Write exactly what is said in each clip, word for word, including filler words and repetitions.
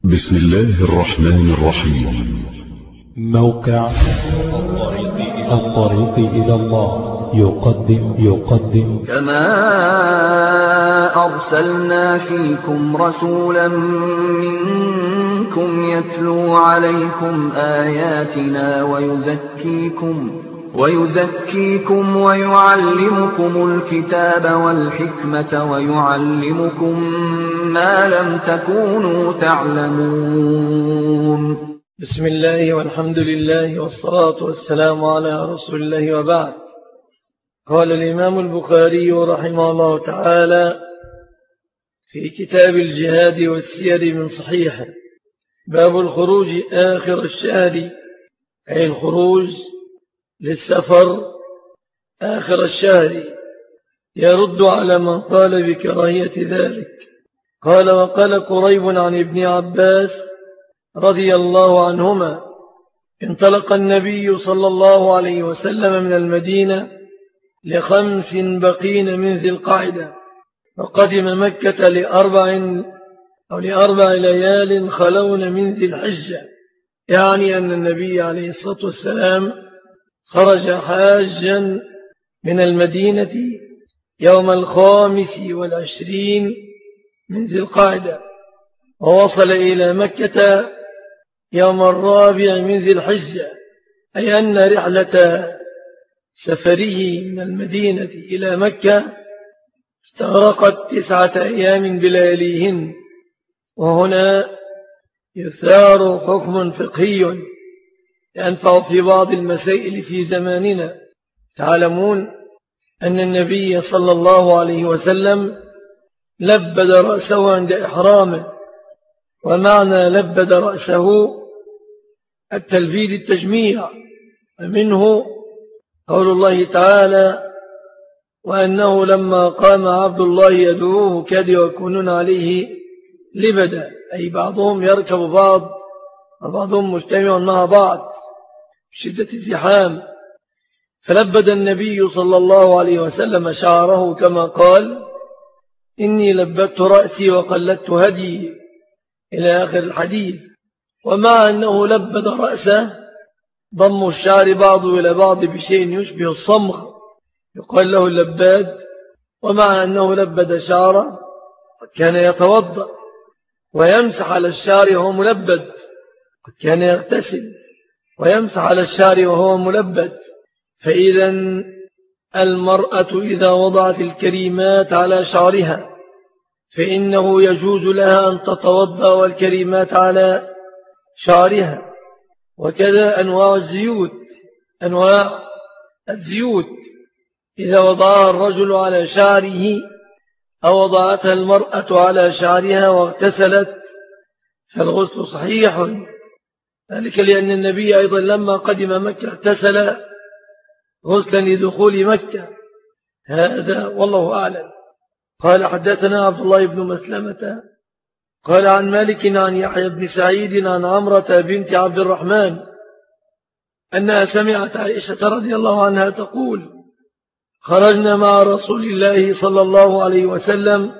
بسم الله الرحمن الرحيم. موقع الطريق إلى الله يقدم يقدم كما أرسلنا فيكم رسولا منكم يتلو عليكم آياتنا ويزكيكم ويزكيكم ويعلمكم الكتاب والحكمة ويعلمكم ما لم تكونوا تعلمون. بسم الله والحمد لله والصلاة والسلام على رسول الله وبعد. قال الإمام البخاري رحمه الله تعالى في كتاب الجهاد والسير من صحيحه: باب الخروج آخر الشهر، أي الخروج للسفر آخر الشهر، يرد على من قال بكراهية ذلك. قال: وقال قريب عن ابن عباس رضي الله عنهما: انطلق النبي صلى الله عليه وسلم من المدينة لخمس بقين من ذي القعدة، وقدم مكة لأربع أو لأربع ليال خلون من ذي الحجة، يعني أن النبي عليه الصلاة والسلام خرج حاجا من المدينة يوم الخامس والعشرين من ذي القعدة، ووصل إلى مكة يوم الرابع من ذي الحجة، أي أن رحلة سفره من المدينة إلى مكة استغرقت تسعة أيام بلياليهن. وهنا يثار حكم فقهي ينفع في بعض المسائل في زماننا. تعلمون أن النبي صلى الله عليه وسلم لبد رأسه عند إحرامه، ومعنى لبد رأسه التلبيد التجميع، ومنه قول الله تعالى: وأنه لما قام عبد الله يدعوه كاد يكونون عليه لبدا، أي بعضهم يركب بعض وبعضهم مجتمع مع بعض بشدة الزحام. فلبد النبي صلى الله عليه وسلم شعره كما قال: إني لبدت رأسي وقلدت هدي، إلى آخر الحديث. ومع أنه لبد رأسه ضم الشعر بعضه إلى بعض بشيء يشبه الصمغ يقال له اللباد. ومع أنه لبد شعره كان يتوضأ ويمسح على الشعر وهو ملبد، كان يغتسل ويمسح على الشعر وهو ملبد. فإذا المرأة إذا وضعت الكريمات على شعرها فإنه يجوز لها أن تتوضأ والكريمات على شعرها. وكذا أنواع الزيوت، أنواع الزيوت إذا وضعها الرجل على شعره أو وضعتها المرأة على شعرها واغتسلت فالغسل صحيح، ذلك لأن النبي أيضا لما قدم مكة اغتسل غسلا لدخول مكة. هذا والله أعلم. قال: حدثنا عبد الله بن مسلمة قال عن مالك عن يحيى بن سعيد عن عمرة بنت عبد الرحمن أنها سمعت عائشة رضي الله عنها تقول: خرجنا مع رسول الله صلى الله عليه وسلم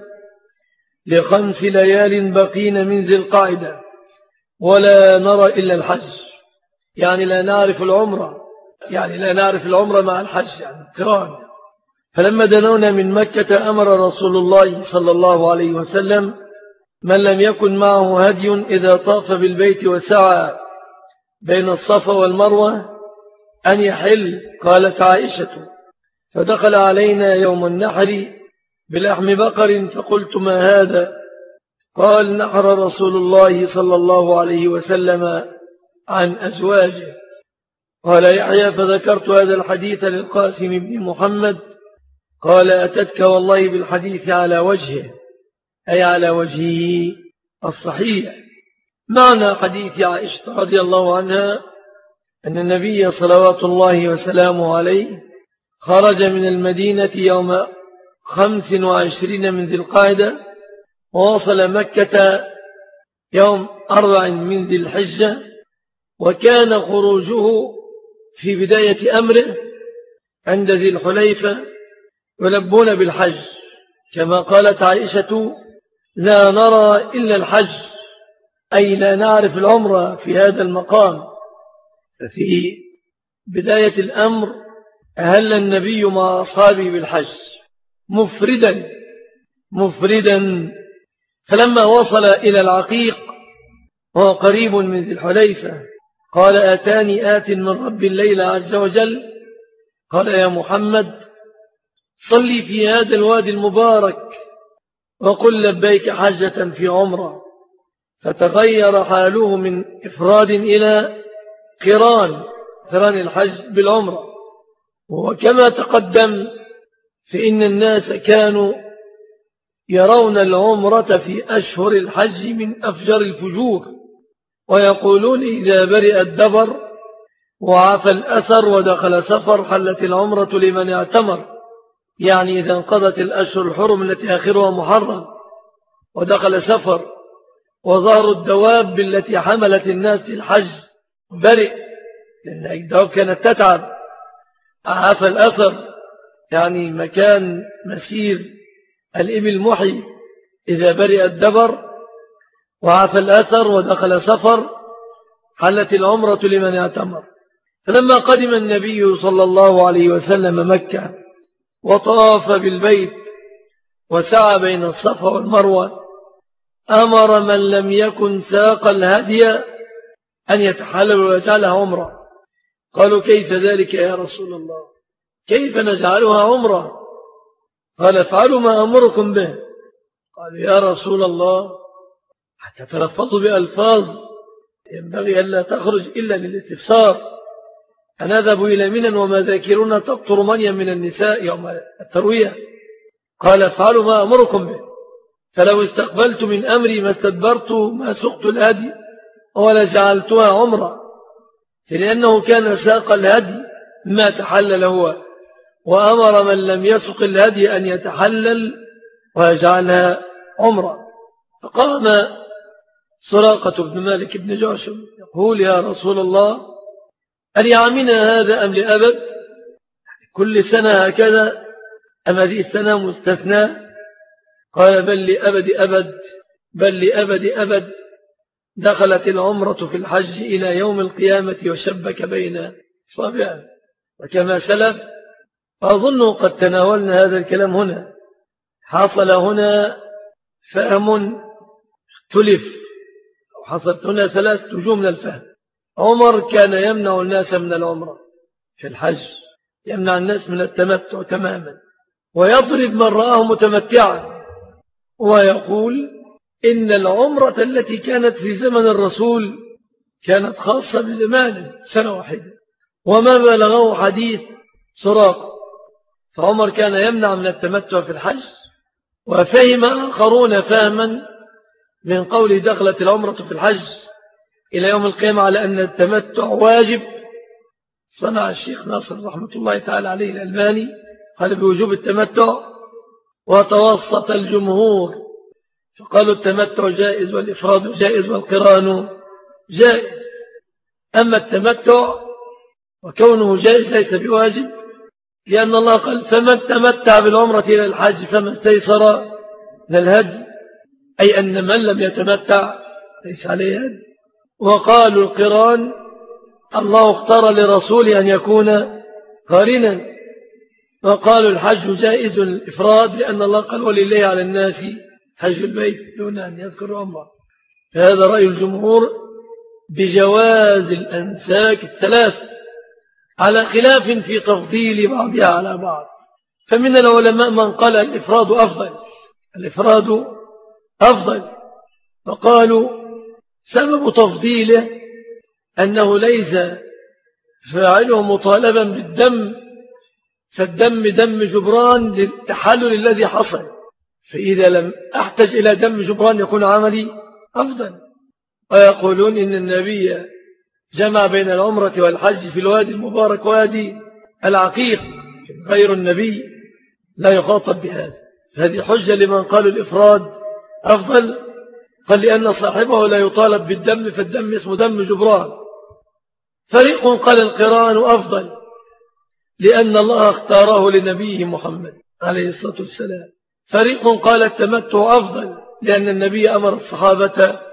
لخمس ليال بقين من ذي القعدة ولا نرى إلا الحج، يعني لا نعرف العمرة، يعني لا نعرف العمرة مع الحج، يعني قران. فلما دنونا من مكة أمر رسول الله صلى الله عليه وسلم من لم يكن معه هدي إذا طاف بالبيت وسعى بين الصفا والمروة أن يحل. قالت عائشة: فدخل علينا يوم النحر بلحم بقر فقلت: ما هذا؟ قال: نحر رسول الله صلى الله عليه وسلم عن أزواجه. قال يحيى: فذكرت هذا الحديث للقاسم بن محمد قال: أتتك والله بالحديث على وجهه، أي على وجهه الصحيح. معنى حديث عائشة رضي الله عنها أن النبي صلوات الله وسلامه عليه خرج من المدينة يوم خمس وعشرين من ذي القعدة ووصل مكة يوم أربع من ذي الحجة، وكان خروجه في بداية أمره عند ذي الحليفة يلبون بالحج، كما قالت عائشة: لا نرى إلا الحج، أي لا نعرف العمرة في هذا المقام. ففي بداية الأمر أهل النبي مع أصحابه بالحج مفردا مفردا فلما وصل إلى العقيق وهو قريب من ذي الحليفة قال آتاني آت من رب الليل عز وجل قال يا محمد صلي في هذا الوادي المبارك وقل لبيك حجة في عمرة. فتغير حاله من إفراد إلى قران قران الحج بالعمرة. وكما تقدم فإن الناس كانوا يرون العمرة في أشهر الحج من أفجر الفجور ويقولون إذا برئ الدبر وعفى الأثر ودخل سفر حلت العمرة لمن اعتمر، يعني إذا انقضت الأشهر الحرم التي آخرها محرم ودخل سفر وظهر الدواب التي حملت الناس في الحج برئ، لأن الدواب كانت تتعب. عفى الأثر يعني مكان مسير الإبل محي، إذا برئ الدبر وعفى الأثر ودخل سفر حلت العمرة لمن اعتمر. فلما قدم النبي صلى الله عليه وسلم مكة وطاف بالبيت وسعى بين الصفا والمروة أمر من لم يكن ساق الهدي أن يتحلل ويجعلها عمرة. قالوا كيف ذلك يا رسول الله؟ كيف نجعلها عمرة؟ قال افعلوا ما أمركم به. قالوا يا رسول الله حتى تلفظوا بألفاظ ينبغي أن لا تخرج إلا للاستفسار. فنذهب إلى منى وما ذاكرون تقطر منيا من النساء يوم التروية. قال افعلوا ما أمركم به، فلو استقبلت من أمري ما استدبرت ما سقت الهدي ولا جعلتها عمرة، لأنه كان ساق الهدي ما تحلل هو، وأمر من لم يسق الهدي أن يتحلل ويجعلها عمرة. فقام سراقة بن مالك بن جعشم يقول يا رسول الله أن يعمنا هذا أم لأبد؟ كل سنة هكذا أم هذه السنة مستثنى؟ قال بل لأبد أبد بل لأبد أبد. دخلت العمرة في الحج إلى يوم القيامة وشبك بين صابعه. وكما سلف أظن قد تناولنا هذا الكلام هنا. حصل هنا فهم اختلف، أو حصلت هنا ثلاث وجوه من الفهم. عمر كان يمنع الناس من العمرة في الحج، يمنع الناس من التمتع تماما، ويضرب من رآه متمتعا، ويقول إن العمرة التي كانت في زمن الرسول كانت خاصة بزمانه سنة واحدة وما بلغه حديث سراقة. فعمر كان يمنع من التمتع في الحج. وفهم آخرون فهما من قوله دخلت العمرة في الحج إلى يوم القيامة على أن التمتع واجب. صنع الشيخ ناصر رحمة الله تعالى عليه الألباني قال بوجوب التمتع، وتوسط الجمهور فقالوا التمتع جائز والإفراد جائز والقران جائز. أما التمتع وكونه جائز ليس بواجب، لأن الله قال فمن تمتع بالعمرة إلى الحج فما استيسر من الهدي، أي أن من لم يتمتع ليس عليه هدي. وقالوا القران الله اختار لرسوله أن يكون قارنا. وقالوا الحج جائز الإفراد لأن الله قال ولله على الناس حج البيت دون أن يذكر أمره. فهذا رأي الجمهور بجواز الأنساك الثلاث على خلاف في تفضيل بعضها على بعض. فمن العلماء من قال الإفراد أفضل الإفراد أفضل فقالوا سبب تفضيله أنه ليس فاعله مطالبا بالدم، فالدم دم جبران للتحلل الذي حصل، فإذا لم أحتج إلى دم جبران يكون عملي أفضل. ويقولون إن النبي جمع بين العمرة والحج في الوادي المبارك وادي العقيق، غير النبي لا يخاطب بهذا. هذه حجة لمن قالوا الإفراد أفضل، قال لأن صاحبه لا يطالب بالدم فالدم اسمه دم جبران. فريق قال القران أفضل لأن الله اختاره لنبيه محمد عليه الصلاة والسلام. فريق قال التمتع أفضل لأن النبي أمر الصحابة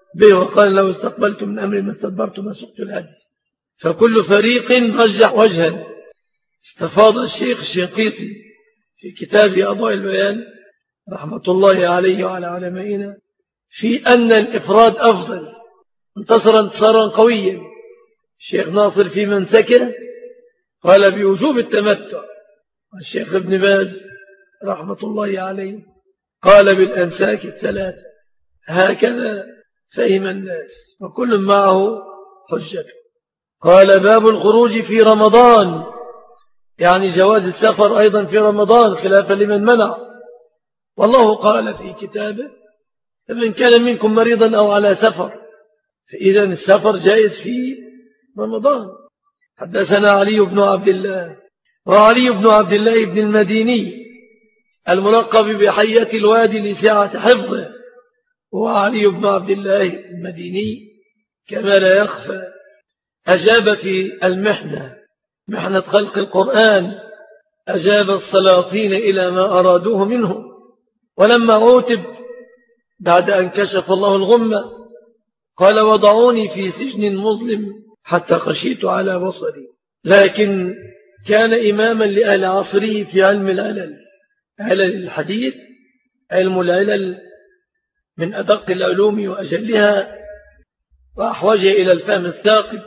به وقال لو استقبلت من أمري ما استدبرت ما سقت الهدي. فكل فريق رجح وجها. استفاض الشيخ الشنقيطي في كتاب أضواء البيان رحمة الله عليه وعلى علمائنا في أن الإفراد أفضل، انتصر انتصارا قويا. الشيخ ناصر في منسكه قال بوجوب التمتع، والشيخ ابن باز رحمة الله عليه قال بالأنساك الثلاثة. هكذا فهم الناس وكل معه حجته. قال باب الخروج في رمضان، يعني جواز السفر أيضا في رمضان خلافا لمن منع. والله قال في كتابه فمن كان منكم مريضا أو على سفر، فإذا السفر جائز في رمضان. حدثنا علي بن عبد الله وعلي بن عبد الله بن المديني الملقب بحية الوادي لسعة حفظه، وعلي بن عبد الله المديني كما لا يخفى أجاب في المحنة، محنة خلق القرآن، أجاب السلاطين إلى ما أرادوه منه. ولما عوتب بعد أن كشف الله الغمة قال وضعوني في سجن مظلم حتى خشيت على بصري. لكن كان إماما لأهل عصره في علم العلل، علل الحديث. علم العلل من أدق العلوم وأجلها وأحوجها إلى الفهم الثاقب،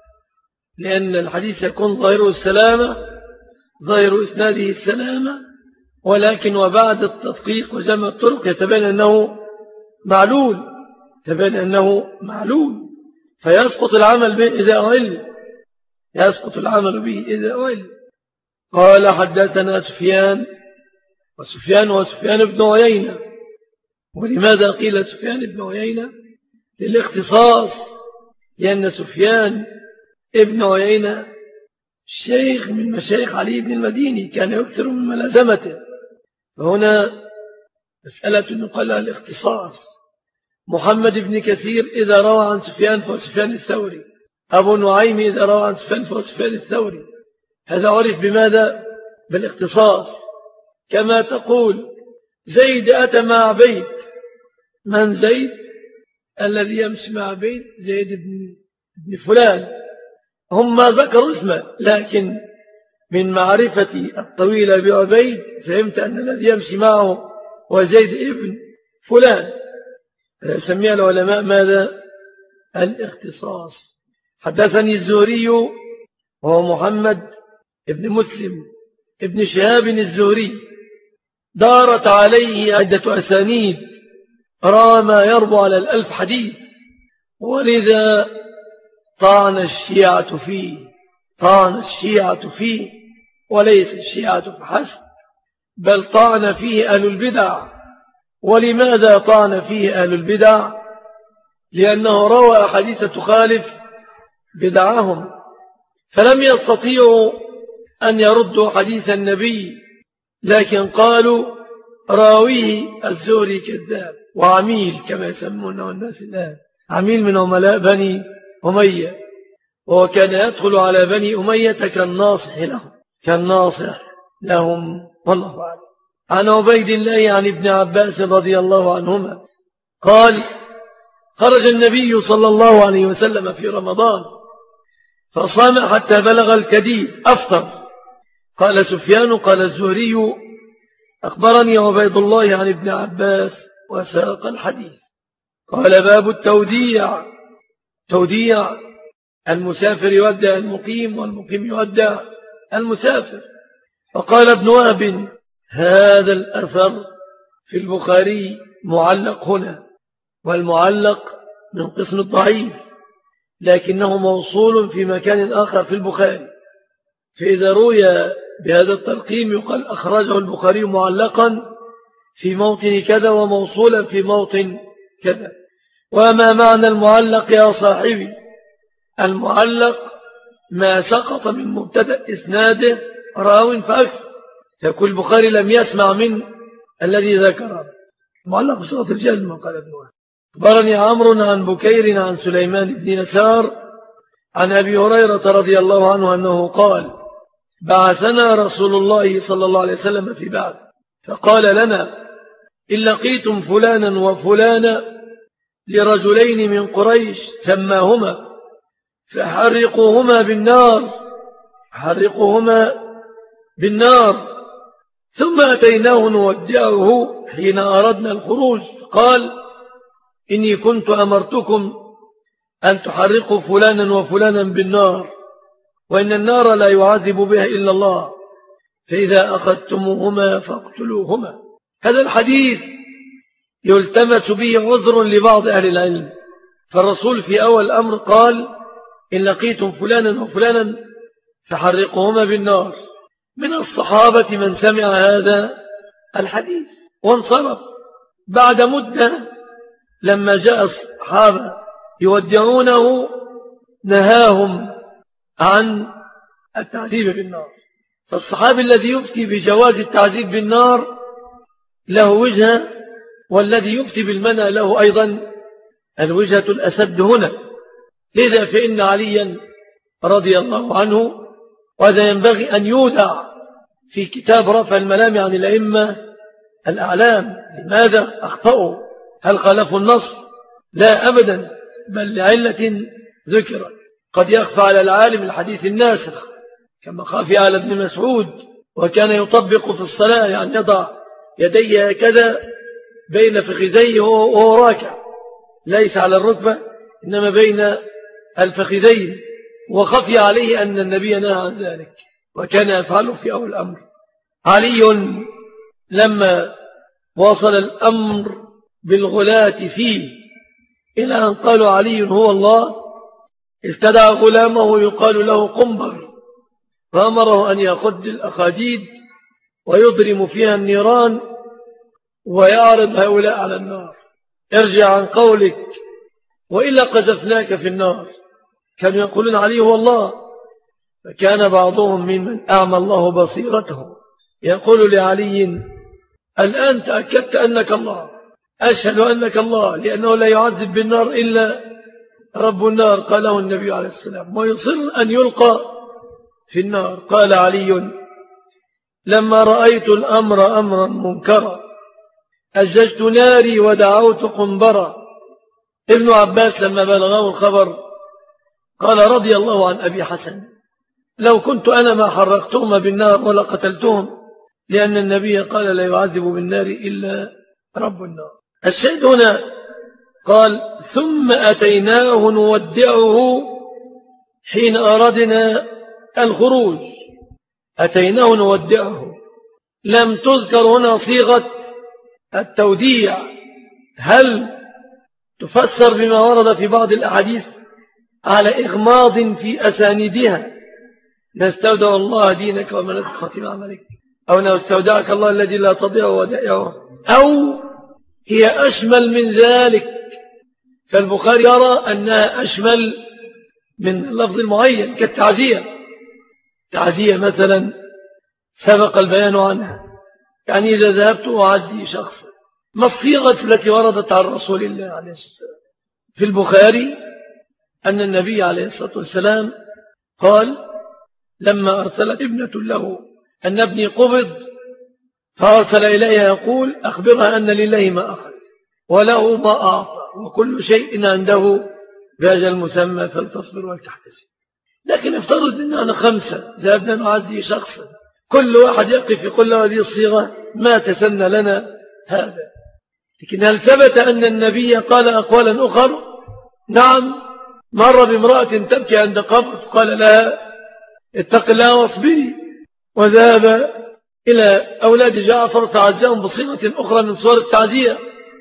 لأن الحديث يكون ظاهره السلامة، ظاهر إسناده السلامة، ولكن وبعد التدقيق وجمع الطرق يتبين أنه معلول، يتبين أنه معلول، فيسقط العمل به إذا أعل، يسقط العمل به إذا أعل. قال حدثنا سفيان، وسفيان وسفيان بن عيينة. ولماذا قيل سفيان بن عيينة؟ للاختصاص، لأن سفيان ابن عيينة شيخ من مشايخ علي بن المديني، كان يكثر من ملازمته، فهنا مسألة يقال لها الاختصاص. محمد بن كثير إذا روى عن سفيان فهو سفيان الثوري، أبو نعيم إذا روى عن سفيان فهو سفيان الثوري. هذا عرف بماذا؟ بالاختصاص. كما تقول زيد أتى مع بيت، من زيد؟ الذي يمشي مع بيت زيد بن, بن فلان. هم ما ذكروا اسمه، لكن من معرفتي الطويلة بعبيد فهمت أن الذي يمشي معه هو زيد ابن فلان. يسميها العلماء ماذا؟ الاختصاص. حدثني الزهري وهو محمد ابن مسلم ابن شهاب الزهري، دارت عليه عدة أسانيد، رأى ما يربو على الألف حديث، ولذا طعن الشيعة فيه، طعن الشيعة فيه، وليس الشيعة فحسب، بل طعن فيه أهل البدع. ولماذا طعن فيه أهل البدع؟ لأنه روى أحاديث تخالف بدعهم، فلم يستطيعوا أن يردوا حديث النبي، لكن قالوا راويه الزهري كذاب وعميل كما يسمونه الناس الآن، عميل من عملاء بني أمية، وهو كان يدخل على بني أمية كالناصح لهم، كالناصح لهم والله أعلم. عن عبيد الله عن ابن عباس رضي الله عنهما قال خرج النبي صلى الله عليه وسلم في رمضان فصام حتى بلغ الكديد أفطر. قال سفيان قال الزهري أخبرني عبيد الله عن ابن عباس وساق الحديث. قال باب التوديع، توديع المسافر يودع المقيم والمقيم يودع المسافر. فقال ابن وهب هذا الأثر في البخاري معلق هنا، والمعلق من قسم الضعيف، لكنه موصول في مكان آخر في البخاري، فإذا روي بهذا الترقيم يقال أخرجه البخاري معلقا في موطن كذا وموصولا في موطن كذا. وما معنى المعلق يا صاحبي؟ المعلق ما سقط من مبتدأ إسناده راو فأكثر، يقول البخاري لم يسمع من الذي ذكره، معلق بصيغة الجزم. قال ابن وهب أخبرني عمرو عن بكير عن سليمان بن يسار عن أبي هريرة رضي الله عنه أنه قال بعثنا رسول الله صلى الله عليه وسلم في بعث، فقال لنا إن لقيتم فلانا وفلانا لرجلين من قريش سماهما فحرقوهما بالنار حرقوهما بالنار ثم أتيناه نودعه حين أردنا الخروج قال إني كنت أمرتكم أن تحرقوا فلانا وفلانا بالنار وإن النار لا يعذب بها إلا الله فإذا أخذتموهما فاقتلوهما. هذا الحديث يلتمس به عذر لبعض أهل العلم، فالرسول في أول الأمر قال إن لقيتم فلانا وفلانا فحرقوهما بالنار. من الصحابة من سمع هذا الحديث وانصرف. بعد مدة لما جاء الصحابة يودعونه نهاهم عن التعذيب بالنار. فالصحابي الذي يفتي بجواز التعذيب بالنار له وجهة، والذي يفتي بالمنع له أيضا الوجهة الأسد هنا. لذا فإن عليا رضي الله عنه، وهذا ينبغي أن يودع في كتاب رفع الملام عن الأئمة الأعلام، لماذا أخطأوا؟ هل خالفوا النص؟ لا أبدا، بل لعلة ذكرت. قد يخفى على العالم الحديث الناسخ كما خافي على ابن مسعود، وكان يطبق في الصلاة، يعني يضع يديه هكذا بين فخذيه وهو راكع، ليس على الركبة إنما بين الفخذين، وخفي عليه أن النبي نهى عن ذلك وكان يفعله في أول الأمر. علي لما وصل الأمر بالغلاة فيه إلى أن قالوا علي هو الله، استدعى غلامه يقال له قنبر، فأمره أن يأخذ الأخاديد ويضرم فيها النيران ويعرض هؤلاء على النار. ارجع عن قولك وإلا قذفناك في النار. كانوا يقولون عليه هو الله، فكان بعضهم ممن أعمى الله بصيرته يقول لعلي الآن تأكدت أنك الله، أشهد أنك الله، لأنه لا يعذب بالنار إلا رب النار، قاله النبي عليه السلام، ويصر أن يلقى في النار. قال علي لما رأيت الأمر أمرا منكرا أججت ناري ودعوت قنبرا. ابن عباس لما بلغه الخبر قال رضي الله عن أبي حسن لو كنت أنا ما حرقتهما بالنار ولا قتلتهم، لأن النبي قال لا يعذب بالنار إلا رب النار. الشيء هنا قال ثم أتيناه نودعه حين أردنا الخروج. أتيناه نودعه، لم تذكر هنا صيغة التوديع. هل تفسر بما ورد في بعض الأحاديث على إغماض في أساندها، نستودع الله دينك ومنك خاتم عملك، أو نستودعك الله الذي لا تضيع ودائعه، أو هي أشمل من ذلك؟ فالبخاري يرى أنها أشمل من لفظ معين كالتعزية. تعزية مثلا سبق البيان عنها، يعني إذا ذهبت أعزي شخصا. ما الصيغة التي وردت عن رسول الله عليه الصلاة والسلام؟ في البخاري أن النبي عليه الصلاة والسلام قال لما أرسلت ابنة له أن ابني قبض، فأرسل إليها يقول أخبرها أن لله ما أخذ وله ما أعطى وكل شيء عنده بأجل مسمى فلتصبر ولتحتسب. لكن افترض أننا خمسة ذهبنا نعزي شخصا، كل واحد يقف يقول له هذه الصيغة، ما تسنى لنا هذا. لكن هل ثبت أن النبي قال أقوالا أخر؟ نعم، مر بامرأة تبكي عند قبر فقال لها اتق الله واصبري، وذهب إلى أولاد جعفر تعزاهم بصيغة أخرى من صور التعزية،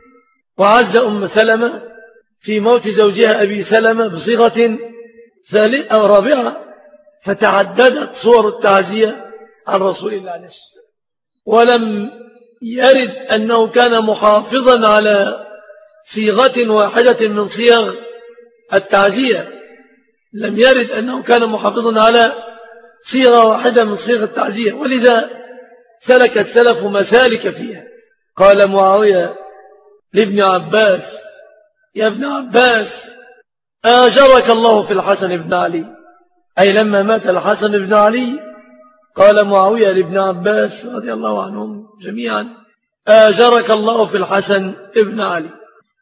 وعز أم سلمة في موت زوجها أبي سلمة بصيغة ثالثة أو رابعة، فتعددت صور التعزية عن رسول الله عليه الصلاة والسلام. ولم يرد أنه كان محافظا على صيغة واحدة من صيغ التعزية، لم يرد أنه كان محافظا على صيغة واحدة من صيغ التعزية، ولذا سلك السلف مسالك فيها. قال معاوية لابن عباس يا ابن عباس آجرك الله في الحسن بن علي، أي لما مات الحسن بن علي قال معاوية لابن عباس رضي الله عنهم جميعا آجرك الله في الحسن بن علي.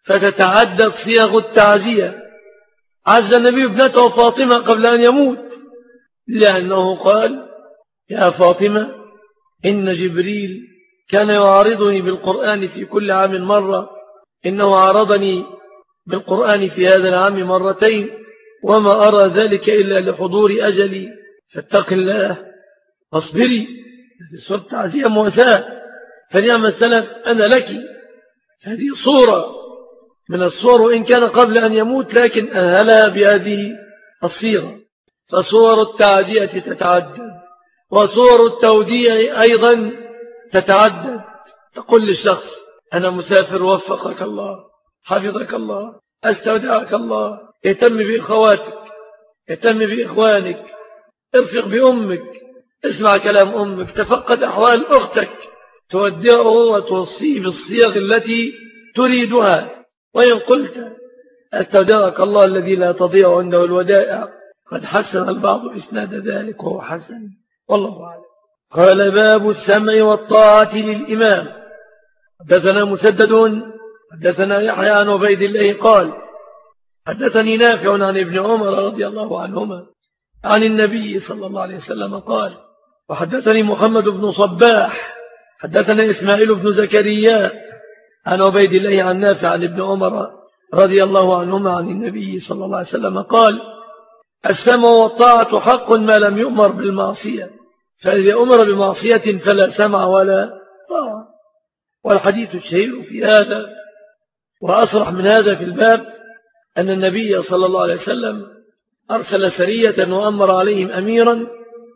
فتتعدد صيغ التعزية. عز النبي ابنته فاطمة قبل أن يموت، لأنه قال: يا فاطمة إن جبريل كان يعارضني بالقرآن في كل عام مرة، إنه عارضني بالقرآن في هذا العام مرتين، وما أرى ذلك إلا لحضور أجلي، فاتق الله واصبري. هذه صورة تعزية مواساة، فنعم السلف أنا لك. هذه صورة من الصور، وإن كان قبل أن يموت لكن أهلها بهذه الصيغة. فصور التعزية تتعدد، وصور التوديع أيضا تتعدد. تقول للشخص: أنا مسافر، وفقك الله، حفظك الله، أستودعك الله، اهتم بإخواتك، اهتم بإخوانك، ارفق بأمك، اسمع كلام أمك، تفقد أحوال أختك، تودعه وتوصيه بالصيغ التي تريدها. وإن قلت: أستودعك الله الذي لا تضيع عنده الودائع، قد حسن البعض إسناد ذلك وهو حسن، والله أعلم. قال: باب السمع والطاعة للإمام. حدثنا مسدد حدثنا يحيى عن عبيد الله قال: حدثني نافع عن ابن عمر رضي الله عنهما عن النبي صلى الله عليه وسلم قال: وحدثني محمد بن صباح حدثنا إسماعيل بن زكريا عن عبيد الله عن نافع عن ابن عمر رضي الله عنهما عن النبي صلى الله عليه وسلم قال: السمع والطاعة حق ما لم يؤمر بالمعصية، فإذا أمر بمعصية فلا سمع ولا طاعة. والحديث الشهير في هذا وأصرح من هذا في الباب أن النبي صلى الله عليه وسلم أرسل سرية وأمر عليهم أميرا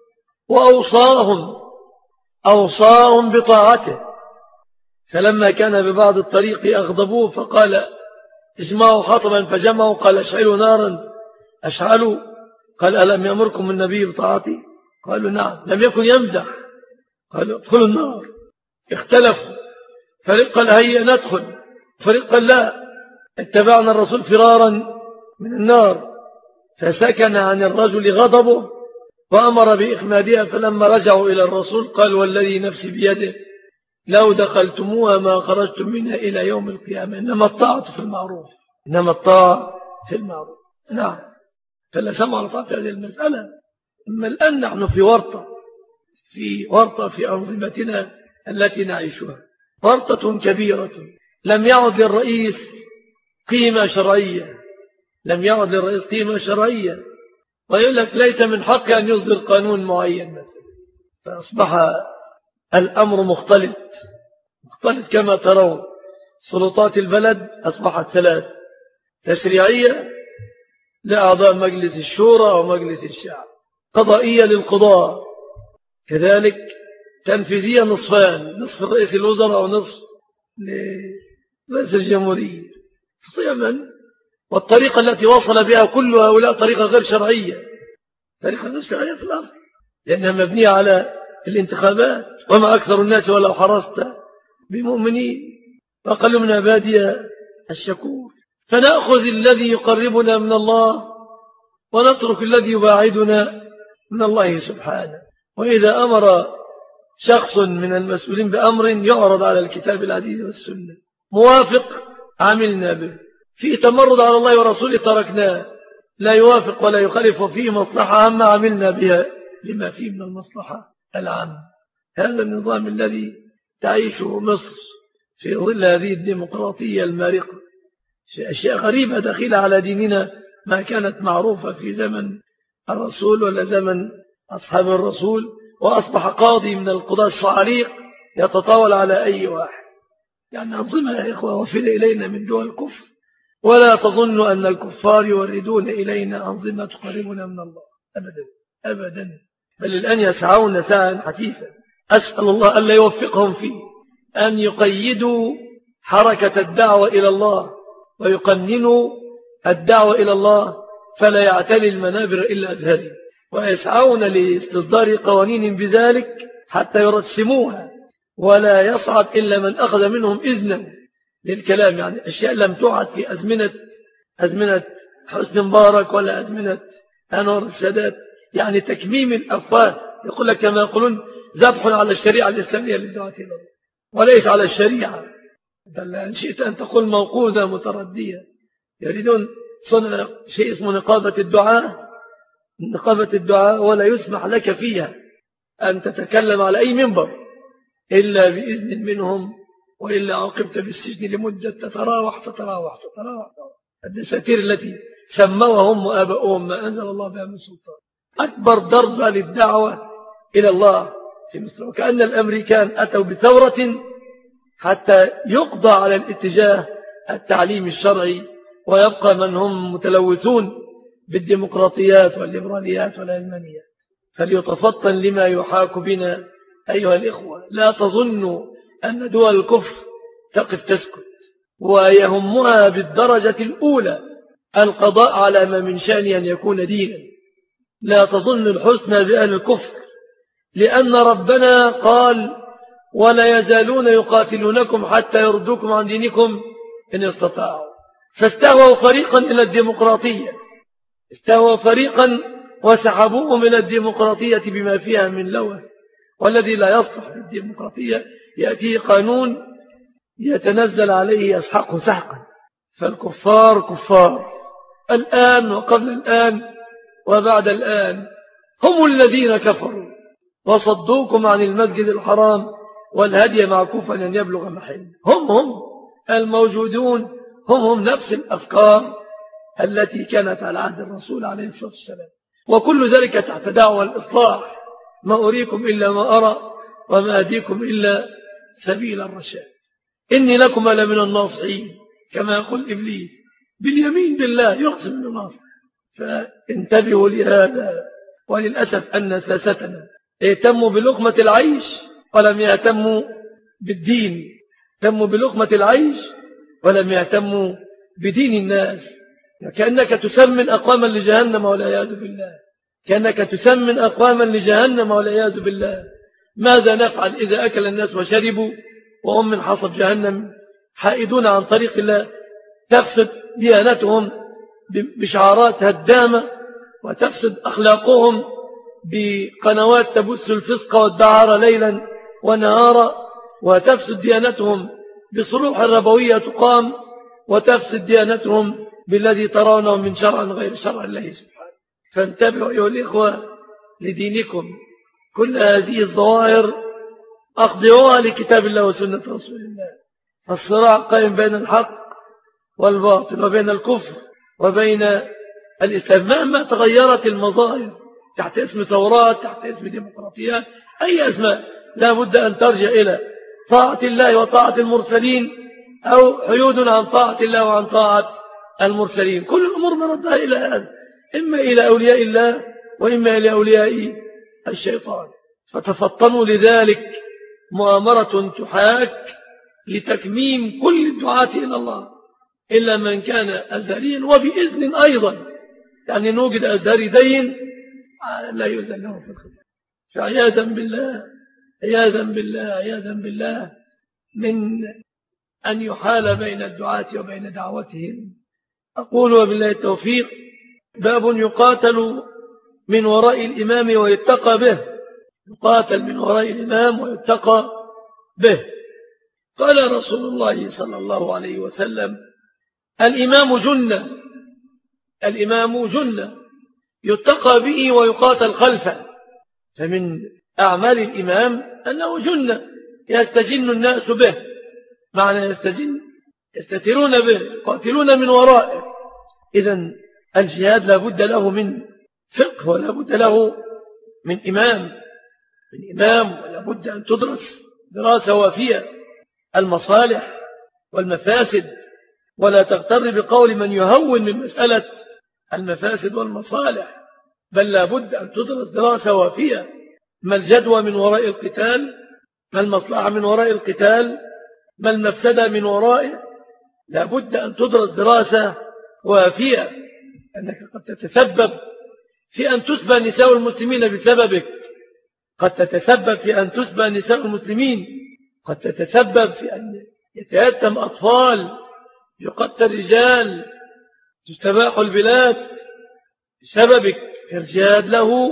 وأوصاهم أوصاهم بطاعته، فلما كان ببعض الطريق أغضبوه فقال: اجمعوا حطبا، فجمعوا. قال: اشعلوا نارا، أشعلوا. قال: ألم يأمركم النبي بطاعتي؟ قالوا: نعم. لم يكن يمزح. قالوا: ادخلوا النار. اختلفوا، فريق قال: هيا ندخل، فريق قال: لا، اتبعنا الرسول فرارا من النار. فسكن عن الرجل غضبه وأمر بإخمادها، فلما رجعوا إلى الرسول قال: والذي نفسي بيده لو دخلتموها ما خرجتم منها إلى يوم القيامة. إنما الطاعة في المعروف، إنما الطاعة في المعروف. نعم، فلا سمع لطاعة في هذه المسألة. أما الآن نحن في ورطة في ورطة في أنظمتنا التي نعيشها، ورطة كبيرة. لم يعد للرئيس قيمة شرعية، لم يعد للرئيس قيمة شرعية، ويقول لك ليس من حق أن يصدر قانون معين مثلا. فأصبح الأمر مختلط مختلط كما ترون. سلطات البلد أصبحت ثلاث: تشريعية لأعضاء مجلس الشورى ومجلس الشعب، قضائية للقضاء، كذلك تنفيذية نصفان، نصف رئيس الوزراء ونصف لرئيس الجمهورية صياما. والطريقة التي وصل بها كل هؤلاء طريقة غير شرعية، طريقة غير شرعية في الأصل، لأنها مبنية على الانتخابات. وما أكثر الناس ولو حرصت بمؤمنين، وأقل من عبادي الشكور. فنأخذ الذي يقربنا من الله ونترك الذي يباعدنا من الله سبحانه. وإذا أمر شخص من المسؤولين بأمر يعرض على الكتاب العزيز والسنة، موافق عملنا به، فيه تمرد على الله ورسوله تركناه، لا يوافق ولا يخالف، فيه مصلحة عامة عملنا بها لما فيه من المصلحة العامة. هذا النظام الذي تعيشه مصر في ظل هذه الديمقراطية المارقة، أشياء غريبة داخلة على ديننا ما كانت معروفة في زمن الرسول ولا زمن أصحاب الرسول، وأصبح قاضي من القضاة الصعاليق يتطاول على أي واحد. يعني أنظمة يا إخوة وفد إلينا من دول الكفر، ولا تظنوا أن الكفار يوردون إلينا أنظمة تقربنا من الله، أبدا أبدا، بل الآن يسعون سعيا حثيثا. أسأل الله ألا يوفقهم فيه، أن يقيدوا حركة الدعوة إلى الله ويقننوا الدعوة إلى الله، فلا يعتلي المنابر إلا أزهري، ويسعون لاستصدار قوانين بذلك حتى يرسموها، ولا يصعد إلا من أخذ منهم إذنا للكلام. يعني أشياء لم تعد في أزمنة أزمنة حسن مبارك ولا أزمنة أنور السادات، يعني تكميم الأفواه. يقول لك كما يقولون ذبح على الشريعة الإسلامية للدعوة إلى الله، وليس على الشريعة، بل إن شئت أن تقول موقوذة متردية. يريدون صنع شيء اسمه نقابة الدعاء، نقابة الدعاء، ولا يسمح لك فيها أن تتكلم على أي منبر إلا بإذن منهم، وإلا عاقبت بالسجن لمدة تتراوح تتراوح تتراوح. الدساتير التي سموها هم وآباؤهم ما أنزل الله بها من سلطان. أكبر ضربة للدعوة إلى الله في مصر، وكأن الأمريكان أتوا بثورة حتى يقضى على الاتجاه التعليمي الشرعي، ويبقى من هم متلوثون بالديمقراطيات والليبراليات والعلمانيات. فليتفطن لما يحاك بنا أيها الإخوة. لا تظنوا أن دول الكفر تقف تسكت، ويهمها بالدرجة الأولى القضاء على ما من شأن أن يكون دينا. لا تظن الحسنى بأهل الكفر، لأن ربنا قال ولا يزالون يقاتلونكم حتى يردوكم عن دينكم إن استطاعوا. فاستهووا فريقا إلى الديمقراطية، استهووا فريقا وسحبوهم إلى الديمقراطية بما فيها من لوث، والذي لا يصلح للديمقراطية يأتي قانون يتنزل عليه يسحقه سحقا. فالكفار كفار الآن وقبل الآن وبعد الآن، هم الذين كفروا وصدوكم عن المسجد الحرام والهدي معكوفا أن يبلغ محل. هم هم الموجودون، هم هم نفس الأفكار التي كانت على عهد الرسول عليه الصلاة والسلام. وكل ذلك تحت دعوى الإصلاح. ما أريكم إلا ما أرى وما أهديكم إلا سبيل الرشاد. إني لكم لمن الناصحين، كما يقول إبليس باليمين بالله يقسم بالناصح. فانتبهوا لهذا. وللأسف أن ساستنا اهتموا بلقمة العيش ولم يهتموا بالدين، اهتموا بلقمة العيش ولم يهتموا بدين الناس. كأنك تسمن أقواما لجهنم والعياذ بالله، كأنك تسمن أقواما لجهنم والعياذ بالله. ماذا نفعل إذا أكل الناس وشربوا وهم من حصب جهنم حائدون عن طريق الله؟ تفسد ديانتهم بشعارات هدامة، وتفسد أخلاقهم بقنوات تبث الفسق والدعارة ليلا ونهارا، وتفسد ديانتهم بصروح الربوية تقام، وتفسد ديانتهم بالذي ترونه من شرع غير شرع الله سبحانه. فانتبهوا أيها الإخوة لدينكم. كل هذه الظواهر أخضعوها لكتاب الله وسنة رسول الله. الصراع قائم بين الحق والباطل، وبين الكفر وبين الإسلام، مهما تغيرت المظاهر تحت اسم ثورات، تحت اسم ديمقراطيات، أي أسماء، لا بد أن ترجع إلى طاعة الله وطاعة المرسلين، أو حيود عن طاعة الله وعن طاعة المرسلين. كل الأمور مردها إلى هذا، إما إلى أولياء الله وإما إلى أولياء الشيطان. فتفطنوا لذلك مؤامرة تحاك لتكميم كل الدعاة إلى الله إلا من كان أزهريا، وبإذن أيضا، يعني نوجد أزهري دين لا يؤذن له في الختام. فعياذا بالله عياذا بالله عياذا بالله من أن يحال بين الدعاة وبين دعوتهم. أقول وبالله التوفيق. باب يقاتل من وراء الإمام ويتقى به، يقاتل من وراء الإمام ويتقى به. قال رسول الله صلى الله عليه وسلم: الإمام جنة، الإمام جنة يتقى به ويقاتل خلفه. فمن أعمال الإمام أنه جنة يستجن الناس به، معنى يستجن يستترون به، يقاتلون من ورائه. إذن الجهاد لا بد له من فقه ولا بد له من إمام من إمام ولا بد أن تدرس دراسة وافية المصالح والمفاسد، ولا تغتر بقول من يهون من مسألة المفاسد والمصالح، بل لا بد أن تدرس دراسة وافية. ما الجدوى من وراء القتال، ما المصلحة من وراء القتال، ما المفسدة من ورائه. لا بد أن تدرس دراسة وافية، أنك قد تتسبب في أن تسبى نساء المسلمين بسببك، قد تتسبب في أن تسبى نساء المسلمين، قد تتسبب في أن يتيتم أطفال، يقتل رجال، تستباح البلاد بسببك. الجهاد له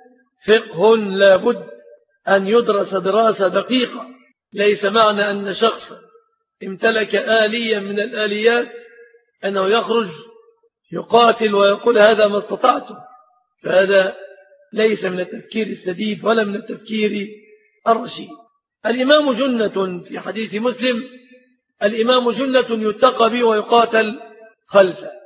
فقه لا بد أن يدرس دراسة دقيقة. ليس معنى أن شخصا امتلك آلية من الآليات أنه يخرج يقاتل ويقول هذا ما استطعته، فهذا ليس من التفكير السديد ولا من التفكير الرشيد. الإمام جنة في حديث مسلم: الإمام جنة يتقى به ويقاتل خلفه.